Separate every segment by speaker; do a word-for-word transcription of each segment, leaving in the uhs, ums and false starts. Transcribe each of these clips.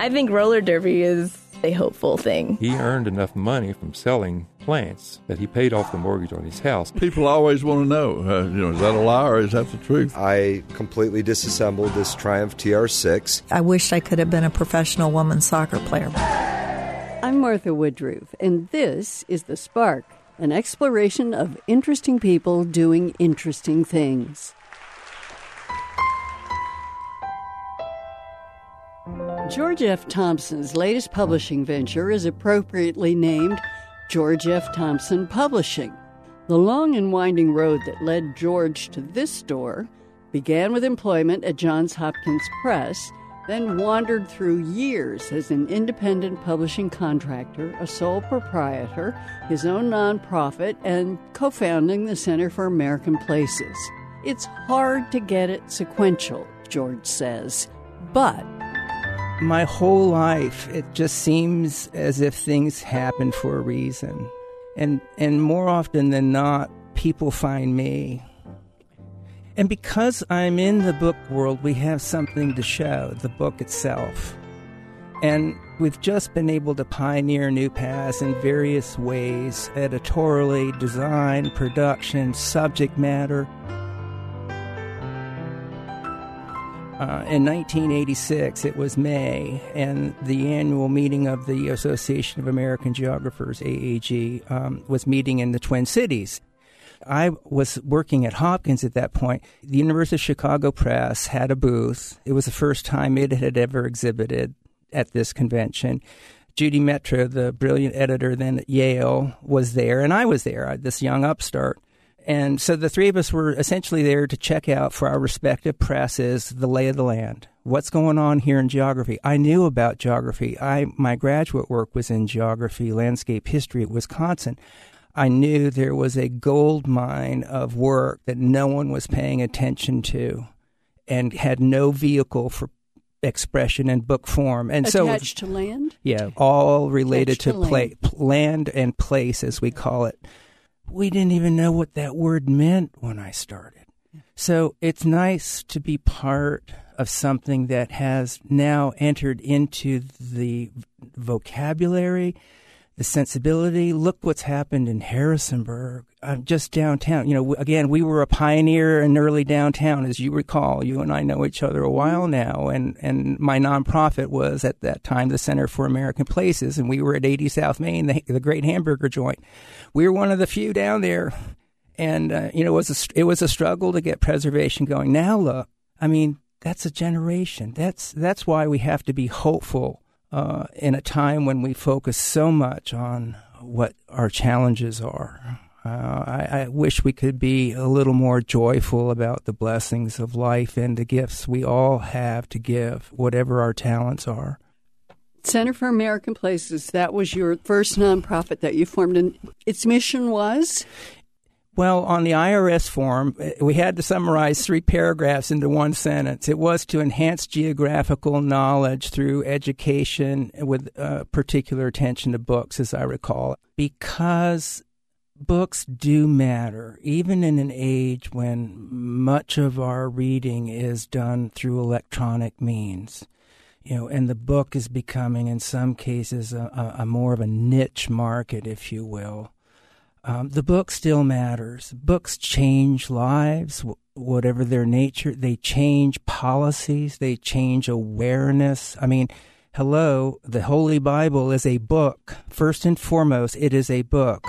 Speaker 1: I think roller derby is a hopeful thing.
Speaker 2: He earned enough money from selling plants that he paid off the mortgage on his house.
Speaker 3: People always want to know, uh, you know, is that a lie or is that the truth?
Speaker 4: I completely disassembled this Triumph T R six.
Speaker 5: I wish I could have been a professional women's soccer player.
Speaker 6: I'm Martha Woodruff, and this is The Spark, an exploration of interesting people doing interesting things. George F. Thompson's latest publishing venture is appropriately named George F. Thompson Publishing. The long and winding road that led George to this store began with employment at Johns Hopkins Press, then wandered through years as an independent publishing contractor, a sole proprietor, his own nonprofit, and co-founding the Center for American Places. It's hard to get it sequential, George says, but
Speaker 7: my whole life, it just seems as if things happen for a reason. And and more often than not, people find me. And because I'm in the book world, we have something to show, the book itself. And we've just been able to pioneer new paths in various ways, editorially, design, production, subject matter. Uh, in nineteen eighty-six, it was May, and the annual meeting of the Association of American Geographers, A A G, um, was meeting in the Twin Cities. I was working at Hopkins at that point. The University of Chicago Press had a booth. It was the first time it had ever exhibited at this convention. Judy Metro, the brilliant editor then at Yale, was there, and I was there, this young upstart. And so the three of us were essentially there to check out for our respective presses the lay of the land. What's going on here in geography? I knew about geography. I my graduate work was in geography, landscape history at Wisconsin. I knew there was a gold mine of work that no one was paying attention to and had no vehicle for expression in book form. And
Speaker 6: attached
Speaker 7: so,
Speaker 6: to land?
Speaker 7: Yeah, all related
Speaker 6: attached
Speaker 7: to,
Speaker 6: to
Speaker 7: land. Pla- land and place, as we call it. We didn't even know what that word meant when I started. So it's nice to be part of something that has now entered into the vocabulary, the sensibility. Look what's happened in Harrisonburg, uh, just downtown. You know, again, we were a pioneer in early downtown, as you recall. You and I know each other a while now, and, and my nonprofit was at that time the Center for American Places, and we were at eighty South Main, the, the great hamburger joint. We were one of the few down there, and uh, you know, it was a, it was a struggle to get preservation going. Now look, I mean, that's a generation. That's that's why we have to be hopeful. Uh, in a time when we focus so much on what our challenges are. Uh, I, I wish we could be a little more joyful about the blessings of life and the gifts we all have to give, whatever our talents are.
Speaker 6: Center for American Places, that was your first nonprofit that you formed, and its mission was?
Speaker 7: Well, on the I R S form, we had to summarize three paragraphs into one sentence. It was to enhance geographical knowledge through education with uh, particular attention to books, as I recall, because books do matter, even in an age when much of our reading is done through electronic means. You know, and the book is becoming, in some cases, a, a more of a niche market, if you will. Um, the book still matters. Books change lives, whatever their nature. They change policies. They change awareness. I mean, hello, the Holy Bible is a book. First and foremost, it is a book.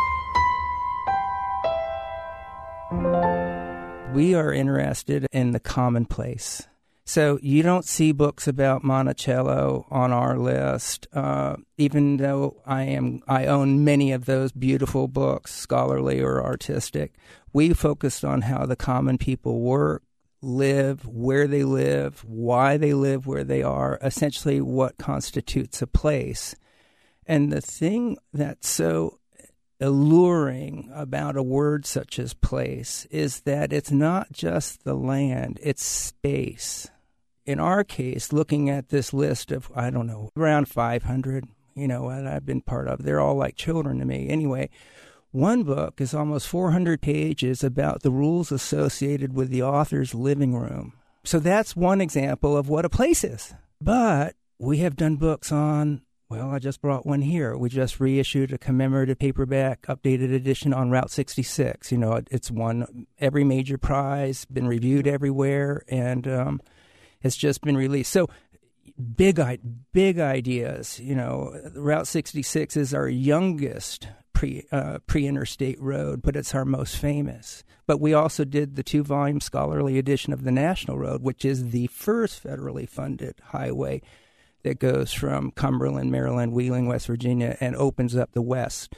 Speaker 7: We are interested in the commonplace. So you don't see books about Monticello on our list, uh, even though I am I own many of those beautiful books, scholarly or artistic. We focused on how the common people work, live, where they live, why they live where they are, essentially what constitutes a place. And the thing that's so alluring about a word such as place is that it's not just the land, it's space. In our case, looking at this list of, I don't know, around five hundred, you know, that I've been part of, they're all like children to me. Anyway, one book is almost four hundred pages about the rules associated with the author's living room. So that's one example of what a place is. But we have done books on, well, I just brought one here. We just reissued a commemorative paperback, updated edition on Route sixty-six. You know, it, it's won every major prize, been reviewed everywhere, and um, it's just been released. So big, big ideas. You know, Route sixty-six is our youngest pre uh, pre-interstate road, but it's our most famous. But we also did the two-volume scholarly edition of the National Road, which is the first federally funded highway that goes from Cumberland, Maryland, Wheeling, West Virginia, and opens up the West.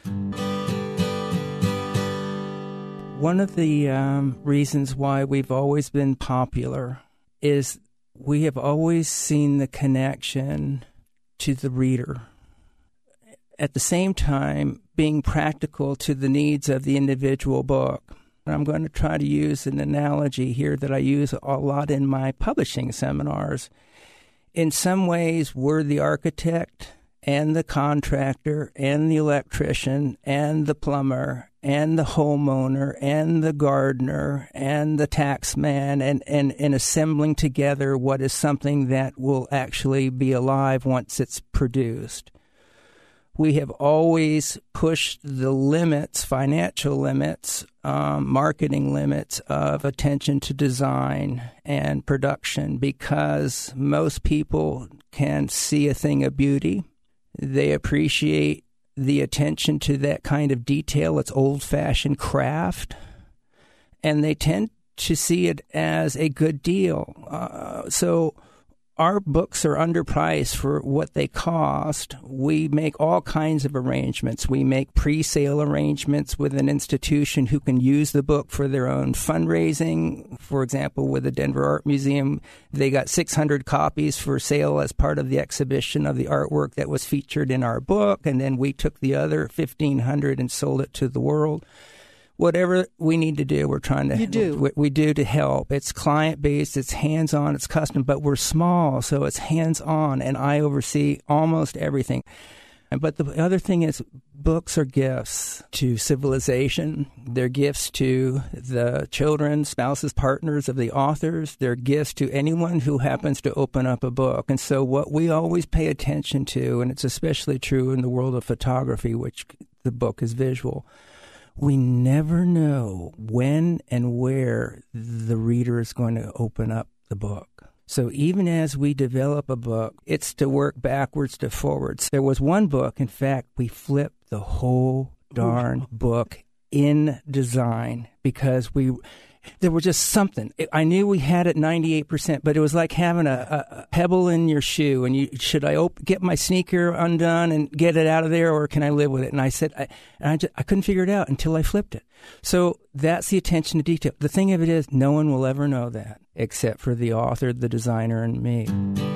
Speaker 7: One of the um, reasons why we've always been popular is we have always seen the connection to the reader. At the same time, being practical to the needs of the individual book. I'm going to try to use an analogy here that I use a lot in my publishing seminars. In some ways, we're the architect and the contractor and the electrician and the plumber and the homeowner and the gardener and the taxman and, and, and assembling together what is something that will actually be alive once it's produced. We have always pushed the limits, financial limits, um, marketing limits of attention to design and production because most people can see a thing of beauty. They appreciate the attention to that kind of detail. It's old-fashioned craft. And they tend to see it as a good deal. Uh, so our books are underpriced for what they cost. We make all kinds of arrangements. We make pre-sale arrangements with an institution who can use the book for their own fundraising. For example, with the Denver Art Museum, they got six hundred copies for sale as part of the exhibition of the artwork that was featured in our book, and then we took the other fifteen hundred and sold it to the world. Whatever we need to do, we're trying to
Speaker 6: you do.
Speaker 7: We, we do to help. It's client-based, it's hands-on, it's custom, but we're small, so it's hands-on, and I oversee almost everything. But the other thing is books are gifts to civilization. They're gifts to the children, spouses, partners of the authors. They're gifts to anyone who happens to open up a book. And so what we always pay attention to, and it's especially true in the world of photography, which the book is visual, we never know when and where the reader is going to open up the book. So even as we develop a book, it's to work backwards to forwards. There was one book, in fact, we flipped the whole darn book in design because we... There was just something. I knew we had it ninety-eight percent, but it was like having a, a pebble in your shoe. And you, should I op- get my sneaker undone and get it out of there, or can I live with it? And I said, I, and I, just, I couldn't figure it out until I flipped it. So that's the attention to detail. The thing of it is, no one will ever know that except for the author, the designer, and me.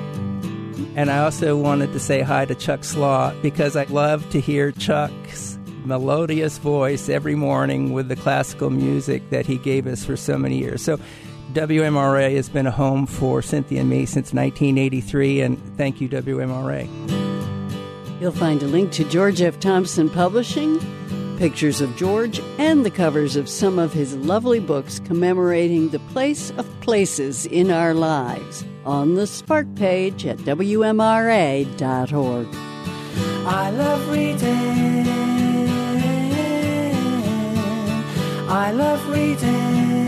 Speaker 7: And I also wanted to say hi to Chuck Slott because I love to hear Chuck's melodious voice every morning with the classical music that he gave us for so many years. So W M R A has been a home for Cynthia and me since nineteen eighty-three, and thank you, W M R A.
Speaker 6: You'll find a link to George F. Thompson Publishing, pictures of George, and the covers of some of his lovely books commemorating the place of places in our lives on the Spark page at W M R A dot org.
Speaker 8: I love reading. I love reading.